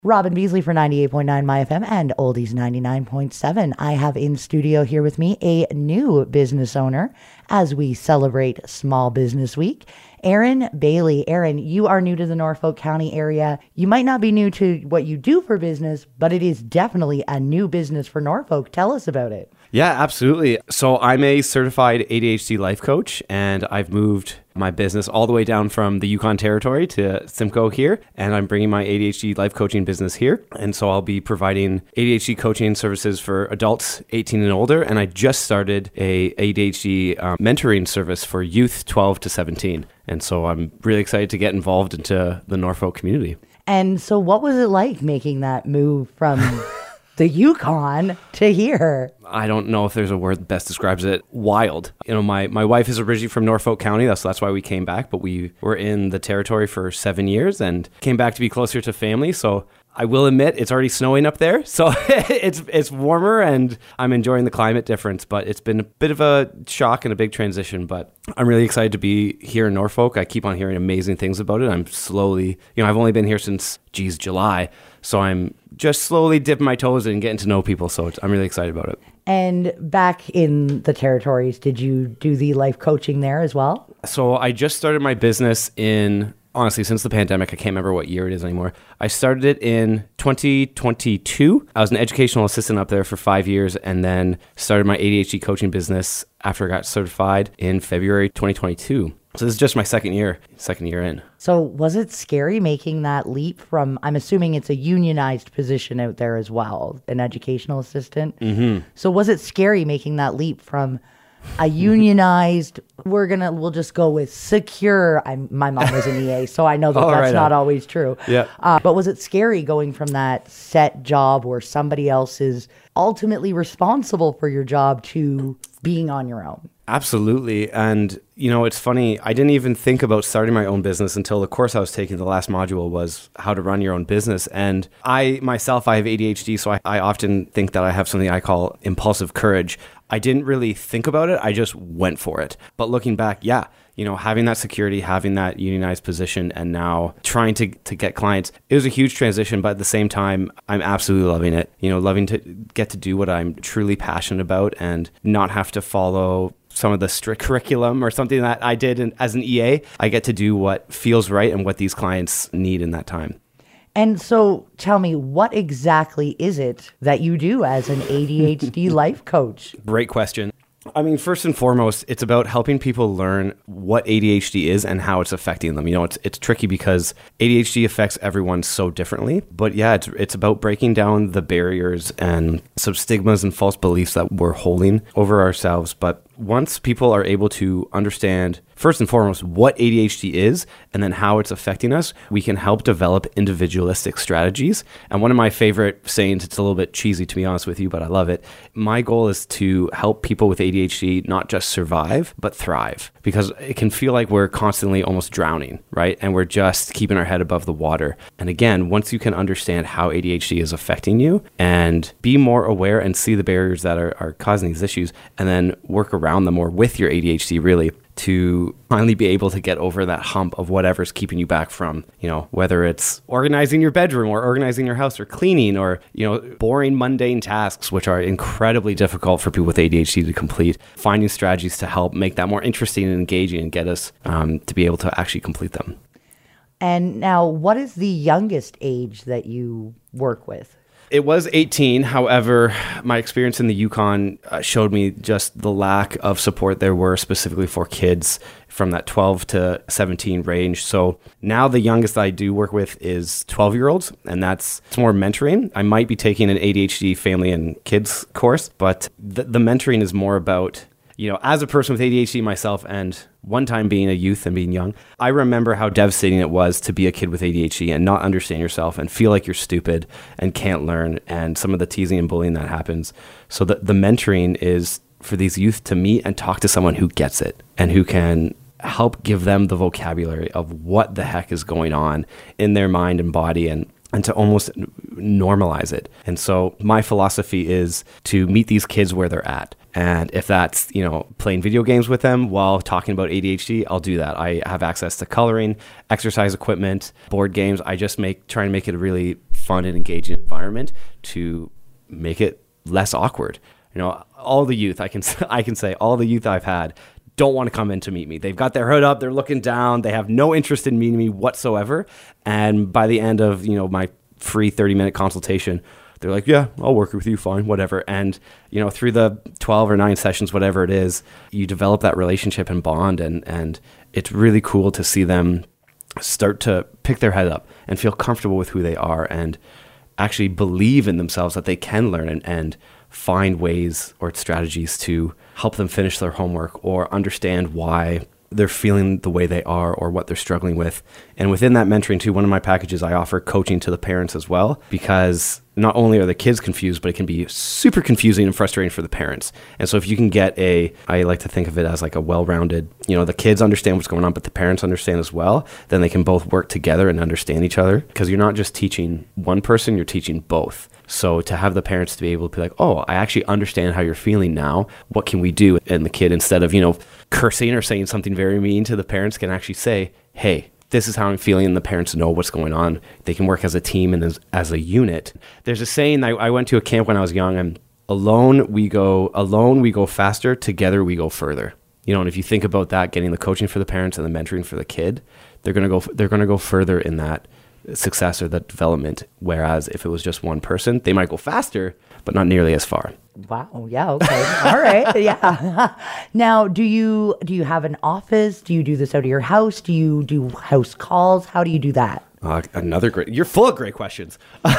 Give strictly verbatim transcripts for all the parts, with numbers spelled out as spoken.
Robin Beasley for ninety-eight point nine My F M and Oldies ninety-nine point seven. I have in studio here with me a new business owner as we celebrate Small Business Week, Erin Bailey. Erin, you are new to the Norfolk County area. You might not be new to what you do for business, but it is definitely a new business for Norfolk. Tell us about it. Yeah, absolutely. So I'm a certified A D H D life coach, and I've moved my business all the way down from the Yukon Territory to Simcoe here, and I'm bringing my A D H D life coaching business here. And so I'll be providing A D H D coaching services for adults eighteen and older, and I just started a A D H D um, mentoring service for youth twelve to seventeen. And so I'm really excited to get involved into the Norfolk community. And so what was it like making that move from the Yukon to here? I don't know if there's a word that best describes it. Wild. You know, my, my wife is originally from Norfolk County. That's that's why we came back. But we were in the territory for seven years and came back to be closer to family. So I will admit it's already snowing up there. So it's it's warmer and I'm enjoying the climate difference. But it's been a bit of a shock and a big transition. But I'm really excited to be here in Norfolk. I keep on hearing amazing things about it. I'm slowly, you know, I've only been here since, geez, July. So I'm just slowly dipping my toes in and getting to know people. So it's, I'm really excited about it. And back in the territories, did you do the life coaching there as well? So I just started my business in, honestly, since the pandemic, I can't remember what year it is anymore. I started it in twenty twenty-two. I was an educational assistant up there for five years and then started my A D H D coaching business after I got certified in February twenty twenty-two. So this is just my second year, second year in. So was it scary making that leap from, I'm assuming it's a unionized position out there as well, an educational assistant. Mm-hmm. So was it scary making that leap from a unionized, we're going to, we'll just go with secure. I'm, my mom was an E A, so I know that oh, that's right not on. always true. Yeah. Uh, but was it scary going from that set job where somebody else is ultimately responsible for your job to being on your own? Absolutely. And, you know, it's funny. I didn't even think about starting my own business until the course I was taking. The last module was how to run your own business. And I myself, I have A D H D, so I, I often think that I have something I call impulsive courage. I didn't really think about it. I just went for it. But looking back, yeah, you know, having that security, having that unionized position, and now trying to, to get clients, it was a huge transition. But at the same time, I'm absolutely loving it. You know, loving to get to do what I'm truly passionate about and not have to follow some of the strict curriculum or something that I did in, as an E A. I get to do what feels right and what these clients need in that time. And so tell me, what exactly is it that you do as an A D H D life coach? Great question. I mean, first and foremost, it's about helping people learn what A D H D is and how it's affecting them. You know, it's it's tricky because A D H D affects everyone so differently. But yeah, it's it's about breaking down the barriers and some stigmas and false beliefs that we're holding over ourselves. But once people are able to understand, first and foremost, what A D H D is and then how it's affecting us, we can help develop individualistic strategies. And one of my favorite sayings, it's a little bit cheesy to be honest with you, but I love it. My goal is to help people with A D H D not just survive, but thrive. Because it can feel like we're constantly almost drowning, right? And we're just keeping our head above the water. And again, once you can understand how A D H D is affecting you and be more aware and see the barriers that are, are causing these issues and then work around them or with your A D H D really to finally be able to get over that hump of whatever's keeping you back from, you know, whether it's organizing your bedroom or organizing your house or cleaning or, you know, boring, mundane tasks, which are incredibly difficult for people with A D H D to complete, finding strategies to help make that more interesting and engaging and get us um, to be able to actually complete them. And now, what is the youngest age that you work with? It was eighteen. However, my experience in the Yukon uh, showed me just the lack of support there were specifically for kids from that twelve to seventeen range. So now the youngest I do work with is twelve year olds, and that's it's more mentoring. I might be taking an A D H D family and kids course, but the, the mentoring is more about, you know, as a person with A D H D myself and one time being a youth and being young, I remember how devastating it was to be a kid with A D H D and not understand yourself and feel like you're stupid and can't learn and some of the teasing and bullying that happens. So the, the mentoring is for these youth to meet and talk to someone who gets it and who can help give them the vocabulary of what the heck is going on in their mind and body and and to almost normalize it. And so my philosophy is to meet these kids where they're at. And if that's, you know, playing video games with them while talking about A D H D, I'll do that. I have access to coloring, exercise equipment, board games. I just make try to make it a really fun and engaging environment to make it less awkward. You know, all the youth, I can I can say, all the youth I've had don't want to come in to meet me. They've got their hood up, they're looking down, they have no interest in meeting me whatsoever. And by the end of, you know, my free thirty minute consultation, they're like, yeah, I'll work with you, fine, whatever. And, you know, through the twelve or nine sessions, whatever it is, you develop that relationship and bond. And, and it's really cool to see them start to pick their head up and feel comfortable with who they are and actually believe in themselves that they can learn and, and find ways or strategies to help them finish their homework or understand why they're feeling the way they are or what they're struggling with. And within that mentoring too, one of my packages, I offer coaching to the parents as well, because not only are the kids confused, but it can be super confusing and frustrating for the parents. And so if you can get a, I like to think of it as like a well-rounded, you know, the kids understand what's going on, but the parents understand as well, then they can both work together and understand each other, because you're not just teaching one person, you're teaching both. So to have the parents to be able to be like, oh, I actually understand how you're feeling now. What can we do? And the kid, instead of, you know, cursing or saying something very mean to the parents, can actually say, hey, this is how I'm feeling. And the parents know what's going on. They can work as a team and as, as a unit. There's a saying, I, I went to a camp when I was young, and alone we go, alone we go faster, together we go further. You know, and if you think about that, getting the coaching for the parents and the mentoring for the kid, they're going to go, they're going to go further in that success or that development. Whereas if it was just one person, they might go faster, but not nearly as far. Wow. Yeah. Okay. All right. Yeah. Now, do you do you have an office? Do you do this out of your house? Do you do house calls? How do you do that? Uh, another great, you're full of great questions.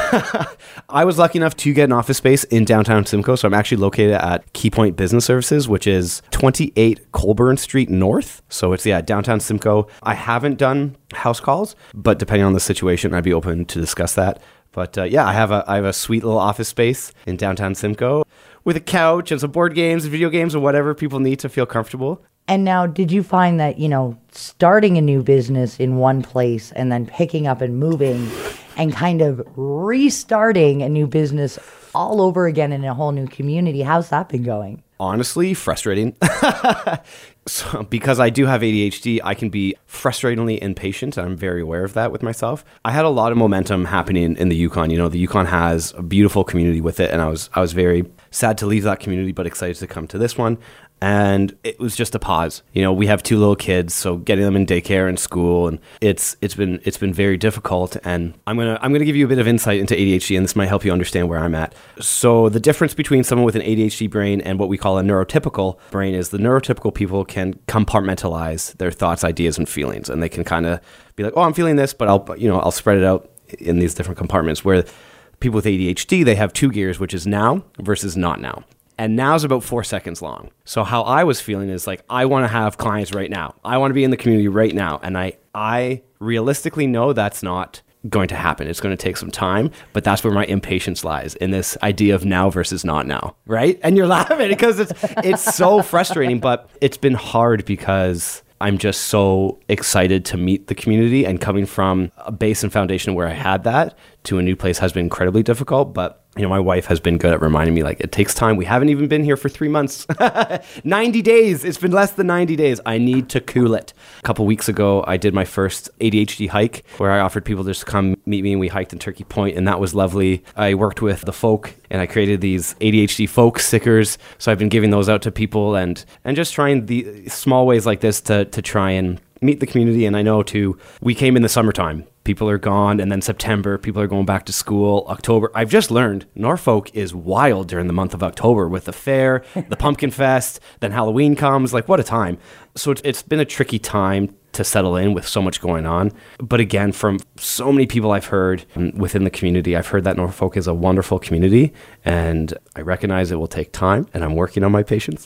I was lucky enough to get an office space in downtown Simcoe. So I'm actually located at Key Point Business Services, which is twenty-eight Colburn Street North. So it's, yeah, downtown Simcoe. I haven't done house calls, but depending on the situation, I'd be open to discuss that. But uh, yeah, I have a I have a sweet little office space in downtown Simcoe with a couch and some board games and video games and whatever people need to feel comfortable. And now, did you find that, you know, starting a new business in one place and then picking up and moving and kind of restarting a new business all over again in a whole new community, how's that been going? Honestly, frustrating. So, because I do have A D H D, I can be frustratingly impatient. I'm very aware of that with myself. I had a lot of momentum happening in the Yukon. You know, the Yukon has a beautiful community with it, and I was I was very sad to leave that community, but excited to come to this one. And it was just a pause. You know, we have two little kids, so getting them in daycare and school, and it's it's been it's been very difficult. And I'm gonna I'm gonna give you a bit of insight into A D H D, and this might help you understand where I'm at. So the difference between someone with an A D H D brain and what we call a neurotypical brain is the neurotypical people can compartmentalize their thoughts, ideas, and feelings, and they can kind of be like, oh, I'm feeling this, but I'll you know I'll spread it out in these different compartments. Where people with A D H D, they have two gears, which is now versus not now. And now is about four seconds long. So how I was feeling is like, I want to have clients right now. I want to be in the community right now. And I, I realistically know that's not going to happen. It's going to take some time, but that's where my impatience lies, in this idea of now versus not now, right? And you're laughing because it's, it's so frustrating, but it's been hard because I'm just so excited to meet the community, and coming from a base and foundation where I had that to a new place has been incredibly difficult. But you know, my wife has been good at reminding me, like, it takes time. We haven't even been here for three months. ninety days. It's been less than ninety days. I need to cool it. A couple weeks ago, I did my first A D H D hike where I offered people just to come meet me, and we hiked in Turkey Point, and that was lovely. I worked with the folk, and I created these A D H D folk stickers. So I've been giving those out to people, and and just trying the small ways like this to to try and meet the community. And I know too, we came in the summertime. People are gone, and then September, people are going back to school. October, I've just learned Norfolk is wild during the month of October with the fair, the pumpkin fest, then Halloween comes. Like, what a time. So it's, it's been a tricky time to settle in with so much going on. But again, from so many people I've heard within the community, I've heard that Norfolk is a wonderful community, and I recognize it will take time, and I'm working on my patience.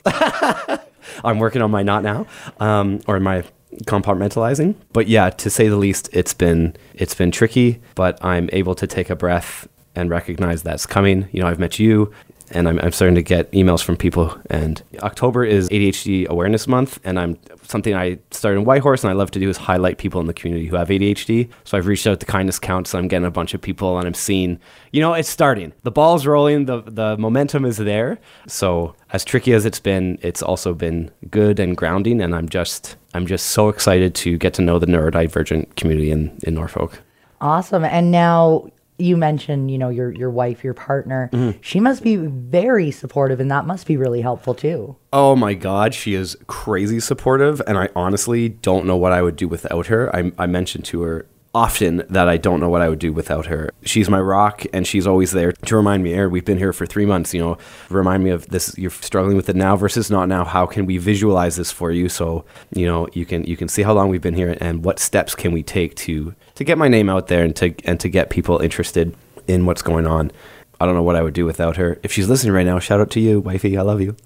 I'm working on my not now, um, or my compartmentalizing. But yeah, to say the least, it's been it's been tricky, but I'm able to take a breath and recognize that's coming. You know, I've met you, and I'm, I'm starting to get emails from people. And October is A D H D Awareness Month, and I'm something I started in Whitehorse, and I love to do is highlight people in the community who have A D H D. So I've reached out to Kindness Counts, and I'm getting a bunch of people, and I'm seeing, you know, it's starting. The ball's rolling, the the momentum is there. So as tricky as it's been, it's also been good and grounding, and I'm just I'm just so excited to get to know the neurodivergent community in, in Norfolk. Awesome. And now, you mentioned, you know, your your wife, your partner. Mm-hmm. She must be very supportive, and that must be really helpful too. Oh my God, she is crazy supportive, and I honestly don't know what I would do without her. I, I mentioned to her often that I don't know what I would do without her. She's my rock, and she's always there to remind me, Aaron, we've been here for three months, you know, remind me of this, you're struggling with it now versus not now. How can we visualize this for you so, you know, you can you can see how long we've been here and what steps can we take to to get my name out there and to and to get people interested in what's going on. I don't know what I would do without her. If she's listening right now, shout out to you, wifey. I love you.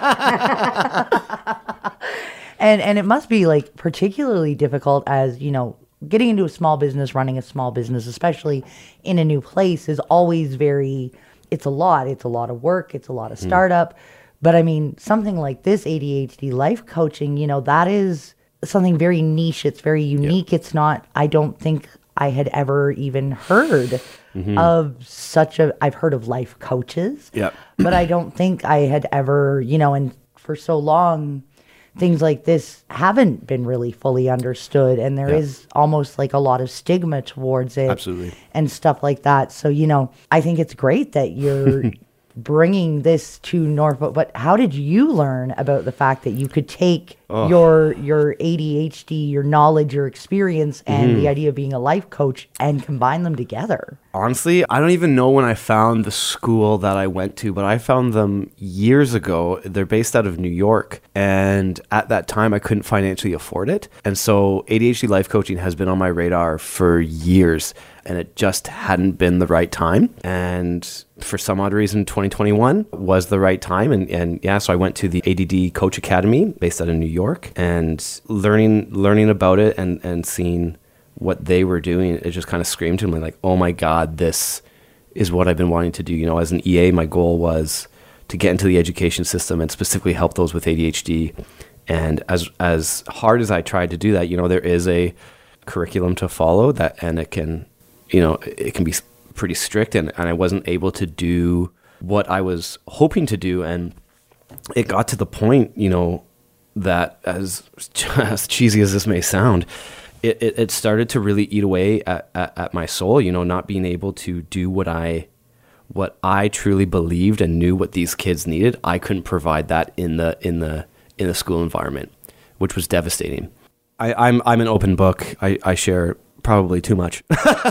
and and it must be like particularly difficult as, you know, getting into a small business, running a small business, especially in a new place, is always very, it's a lot. It's a lot of work. It's a lot of startup. Mm. But I mean, something like this A D H D life coaching, you know, that is something very niche. It's very unique. Yep. It's not, I don't think I had ever even heard mm-hmm. of such a, I've heard of life coaches, yep. but I don't think I had ever, you know, and for so long, things like this haven't been really fully understood, and there yeah. is almost like a lot of stigma towards it. Absolutely. And stuff like that. So, you know, I think it's great that you're bringing this to Norfolk, but how did you learn about the fact that you could take oh. your your A D H D, your knowledge, your experience, and mm-hmm. the idea of being a life coach and combine them together? Honestly, I don't even know when I found the school that I went to, but I found them years ago. They're based out of New York, and at that time, I couldn't financially afford it. And so A D H D life coaching has been on my radar for years, and it just hadn't been the right time. And for some odd reason, twenty twenty-one was the right time. And, and yeah, so I went to the A D D Coach Academy based out of New York, and learning learning about it and, and seeing what they were doing, it just kind of screamed to me like, oh my God, this is what I've been wanting to do. You know, as an E A, my goal was to get into the education system and specifically help those with A D H D. And as as hard as I tried to do that, you know, there is a curriculum to follow that, and it can, you know, it can be pretty strict, and, and I wasn't able to do what I was hoping to do. And it got to the point, you know, that as, as cheesy as this may sound, it, it, it started to really eat away at, at, at my soul, you know, not being able to do what I, what I truly believed and knew what these kids needed. I couldn't provide that in the, in the, in the school environment, which was devastating. I, I'm, I'm an open book. I, I share probably too much,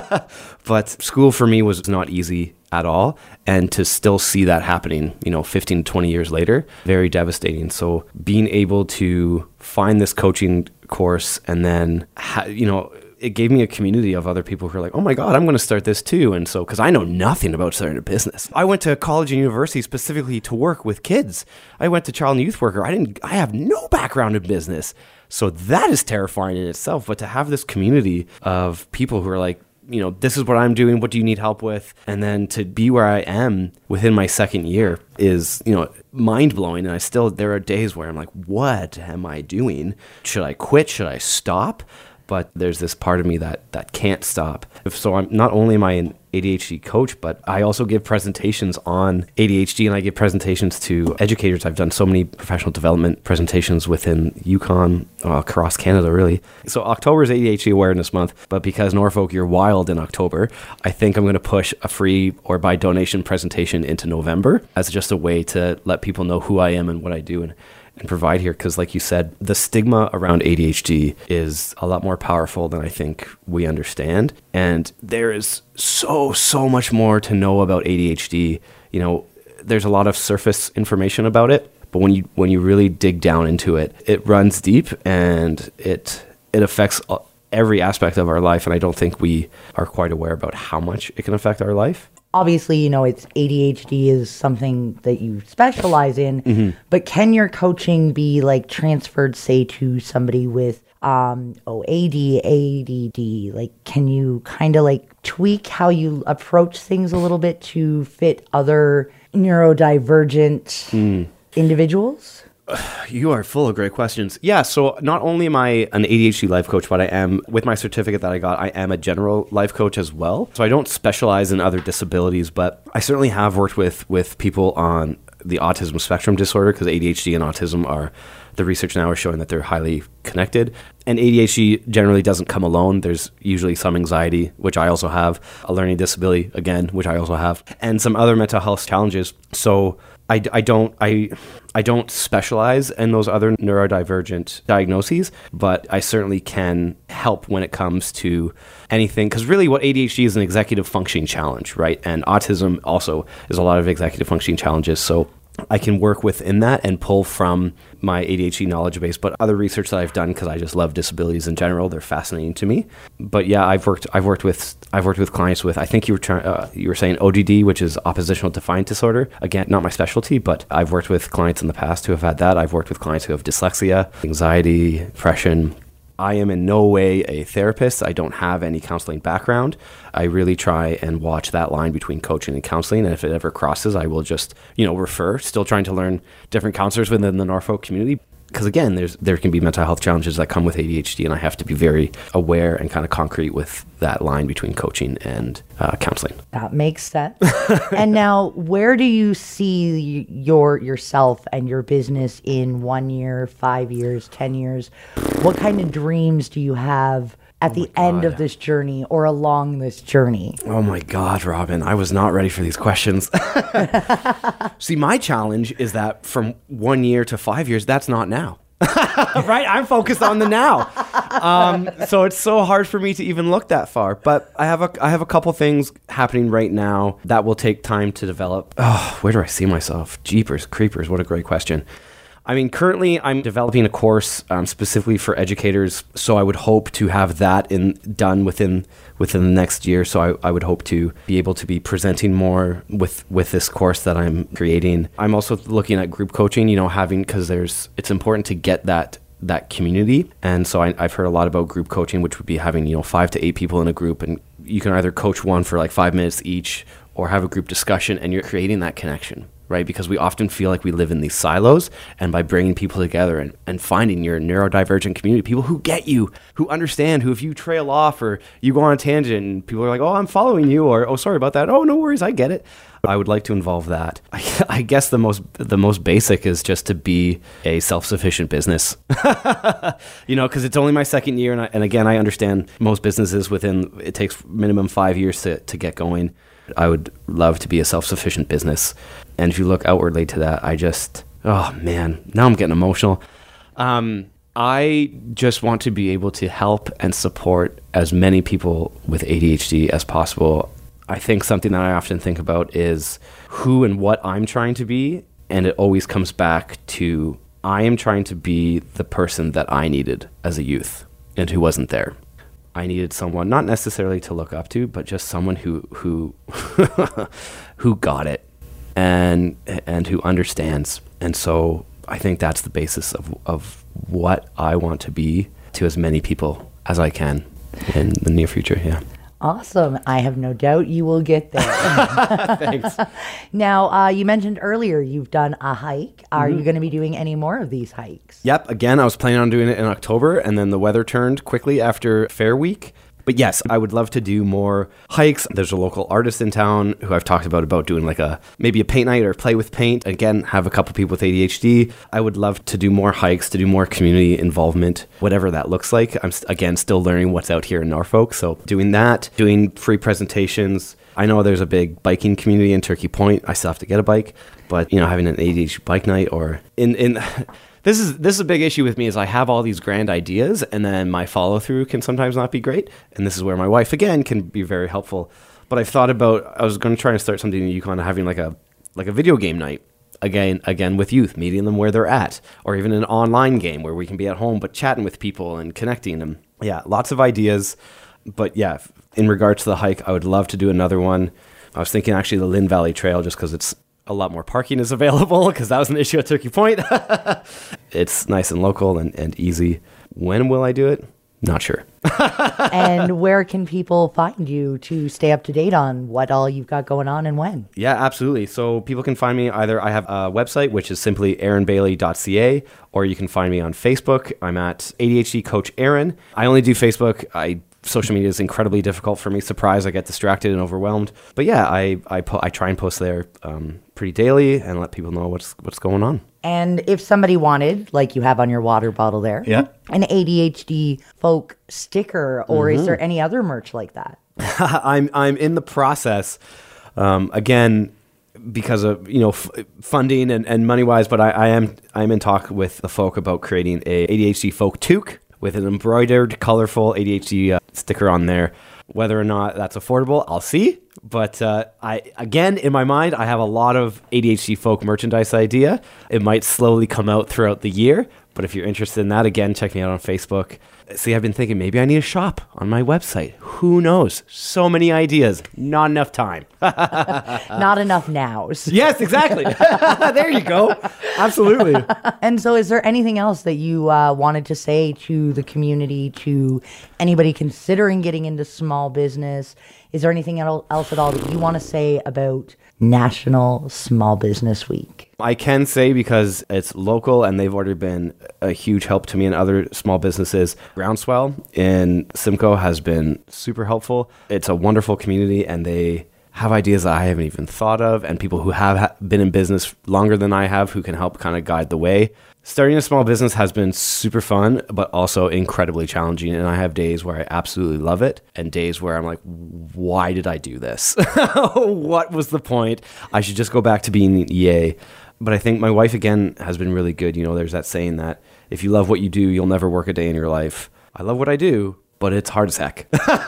but school for me was not easy at all. And to still see that happening, you know, fifteen, twenty years later, very devastating. So being able to find this coaching course, and then, ha- you know, it gave me a community of other people who are like, oh my God, I'm going to start this too. And so, because I know nothing about starting a business. I went to college and university specifically to work with kids. I went to child and youth worker. I didn't, I have no background in business. So that is terrifying in itself. But to have this community of people who are like, you know, this is what I'm doing. What do you need help with? And then to be where I am within my second year is, you know, mind blowing. And I still, there are days where I'm like, what am I doing? Should I quit? Should I stop? But there's this part of me that, that can't stop. So I'm not only am I an A D H D coach, but I also give presentations on A D H D, and I give presentations to educators. I've done so many professional development presentations within Yukon, uh, across Canada, really. So October is A D H D Awareness Month, but because Norfolk, you're wild in October, I think I'm going to push a free or by donation presentation into November as just a way to let people know who I am and what I do. And and provide here, because like you said, the stigma around A D H D is a lot more powerful than I think we understand. And there is so, so much more to know about A D H D. You know, there's a lot of surface information about it, but when you when you really dig down into it, it runs deep, and it it affects every aspect of our life. And I don't think we are quite aware about how much it can affect our life. Obviously, you know, it's A D H D is something that you specialize in, mm-hmm. but can your coaching be like transferred, say, to somebody with um, O A D, A D D? Like, can you kind of like tweak how you approach things a little bit to fit other neurodivergent mm. individuals? You are full of great questions. Yeah, so not only am I an A D H D life coach, but I am, with my certificate that I got, I am a general life coach as well. So I don't specialize in other disabilities, but I certainly have worked with, with people on the autism spectrum disorder, because A D H D and autism are, the research now is showing that they're highly connected. And A D H D generally doesn't come alone. There's usually some anxiety, which I also have, a learning disability, again, which I also have, and some other mental health challenges. So I, I don't I I don't specialize in those other neurodivergent diagnoses, but I certainly can help when it comes to anything. Because really what A D H D is an executive functioning challenge, right? And autism also is a lot of executive functioning challenges. So I can work within that and pull from my A D H D knowledge base, but other research that I've done, because I just love disabilities in general, they're fascinating to me. But yeah, I've worked, I've worked with, I've worked with clients with, I think you were trying, uh, you were saying O D D, which is oppositional defiant disorder. Again, not my specialty, but I've worked with clients in the past who have had that. I've worked with clients who have dyslexia, anxiety, depression. I am in no way a therapist. I don't have any counseling background. I really try and watch that line between coaching and counseling. And if it ever crosses, I will just, you know, refer, still trying to learn different counselors within the Norfolk community. Because again, there's there can be mental health challenges that come with A D H D, and I have to be very aware and kind of concrete with that line between coaching and uh, counseling. That makes sense. And now, where do you see your yourself and your business in one year, five years, ten years? What kind of dreams do you have at oh the end of this journey or along this journey? Oh my God, Robin, I was not ready for these questions. See, my challenge is that from one year to five years, that's not now. Right? I'm focused on the now. Um, so it's so hard for me to even look that far. But I have a I have a couple things happening right now that will take time to develop. Oh, where do I see myself? Jeepers, creepers, what a great question. I mean, currently I'm developing a course um, specifically for educators, so I would hope to have that in done within within the next year. So I, I would hope to be able to be presenting more with, with this course that I'm creating. I'm also looking at group coaching, you know, having, because there's it's important to get that that community. And so I, I've heard a lot about group coaching, which would be having, you know, five to eight people in a group, and you can either coach one for like five minutes each or have a group discussion, and you're creating that connection. Right? Because we often feel like we live in these silos, and by bringing people together and, and finding your neurodivergent community, people who get you, who understand, who if you trail off or you go on a tangent and people are like, oh, I'm following you, or, oh, sorry about that. Oh, no worries. I get it. I would like to involve that. I, I guess the most, the most basic is just to be a self-sufficient business, you know, because it's only my second year. And, I, and again, I understand most businesses within, it takes minimum five years to, to get going. I would love to be a self-sufficient business. And if you look outwardly to that, I just, oh man, now I'm getting emotional. Um, I just want to be able to help and support as many people with A D H D as possible. I think something that I often think about is who and what I'm trying to be. And it always comes back to, I am trying to be the person that I needed as a youth and who wasn't there. I needed someone, not necessarily to look up to, but just someone who who who got it and and who understands. And so I think that's the basis of of what I want to be to as many people as I can in the near future. Yeah. Awesome. I have no doubt you will get there. Thanks. Now, uh, you mentioned earlier you've done a hike. Are mm-hmm. you going to be doing any more of these hikes? Yep. Again, I was planning on doing it in October, and then the weather turned quickly after Fair Week. But yes, I would love to do more hikes. There's a local artist in town who I've talked about about doing like a maybe a paint night or play with paint. Again, have a couple people with A D H D. I would love to do more hikes, to do more community involvement, whatever that looks like. I'm, again, still learning what's out here in Norfolk. So doing that, doing free presentations. I know there's a big biking community in Turkey Point. I still have to get a bike. But, you know, having an A D H D bike night or in... in This is this is a big issue with me is I have all these grand ideas and then my follow through can sometimes not be great. And this is where my wife, again, can be very helpful. But I've thought about, I was going to try and start something in Yukon, having like a like a video game night. Again, again with youth, meeting them where they're at. Or even an online game where we can be at home but chatting with people and connecting them. Yeah, lots of ideas. But yeah, in regards to the hike, I would love to do another one. I was thinking actually the Lynn Valley Trail just because it's a lot more parking is available because that was an issue at Turkey Point. It's nice and local and, and easy. When will I do it? Not sure. And where can people find you to stay up to date on what all you've got going on and when? Yeah, absolutely. So people can find me either, I have a website, which is simply aaron bailey dot c a, or you can find me on Facebook. I'm at A D H D Coach Aaron. I only do Facebook. I social media is incredibly difficult for me. Surprise, I get distracted and overwhelmed. But yeah, I I, po- I try and post there um, pretty daily and let people know what's what's going on. And if somebody wanted, like you have on your water bottle there, Yeah. an A D H D folk sticker, or mm-hmm. is there any other merch like that? I'm I'm in the process. Um, again, because of you know f- funding and, and money wise, but I, I am I'm in talk with the folk about creating a A D H D folk toque with an embroidered, colorful A D H D uh, sticker on there. Whether or not that's affordable, I'll see. But uh, I again, in my mind, I have a lot of A D H D folk merchandise idea. It might slowly come out throughout the year. But if you're interested in that, again, check me out on Facebook. See, I've been thinking maybe I need a shop on my website. Who knows? So many ideas, not enough time. Not enough nows. Yes, exactly. There you go. Absolutely. And so is there anything else that you uh, wanted to say to the community, to anybody considering getting into small business? Is there anything else at all that you want to say about National Small Business Week? I can say, because it's local and they've already been a huge help to me and other small businesses, Groundswell in Simcoe has been super helpful. It's a wonderful community and they have ideas that I haven't even thought of, and people who have ha- been in business longer than I have who can help kind of guide the way. Starting a small business has been super fun, but also incredibly challenging. And I have days where I absolutely love it and days where I'm like, why did I do this? What was the point? I should just go back to being an E A. But I think my wife, again, has been really good. You know, there's that saying that if you love what you do, you'll never work a day in your life. I love what I do, but it's hard as heck.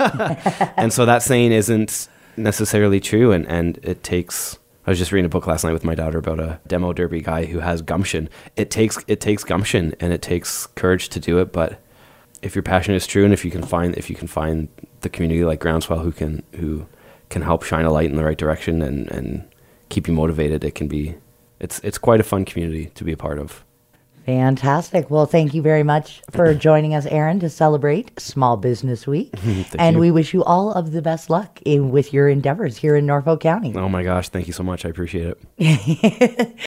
And so that saying isn't necessarily true. And, and it takes... I was just reading a book last night with my daughter about a demo derby guy who has gumption. It takes it takes gumption and it takes courage to do it. But if your passion is true, and if you can find if you can find the community like Groundswell who can who can help shine a light in the right direction and, and keep you motivated, it can be it's it's quite a fun community to be a part of. Fantastic. Well, thank you very much for joining us, Aaron, to celebrate Small Business Week. And you. we wish you all of the best luck in with your endeavors here in Norfolk County. Oh my gosh, thank you so much. I appreciate it.